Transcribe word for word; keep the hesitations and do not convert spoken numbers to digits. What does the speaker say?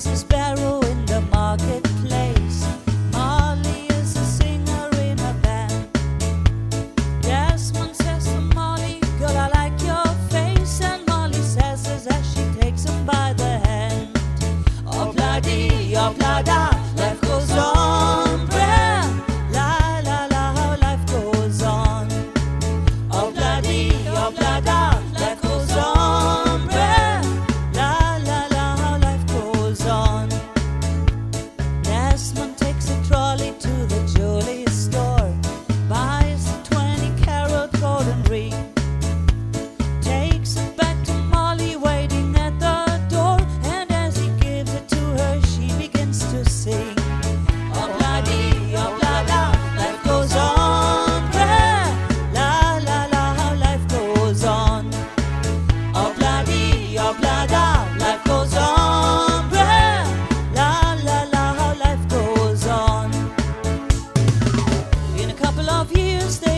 is a sparrow in the marketplace. Molly is a singer in a band. Desmond says to Molly, girl, I like your face. And Molly says as she takes him by the hand, oh-blah-dee, oh-blah-da, life goes on, bruh. La la la, how life goes on. Oh-blah-dee, oh-blah-da, life goes on, bruh. La la la, how life goes on. Desmond takes a trolley to the jewelry store, buys a twenty carat golden ring, takes it back to Molly waiting at the door, and as he gives it to her, she begins to sing. Oh-blah-dee, oh-blah-da, life goes on, bruh. La la la, how life goes on. Oh-blah-dee, oh-blah-da, life goes on, bruh. La la la, how life goes on. In a couple of years they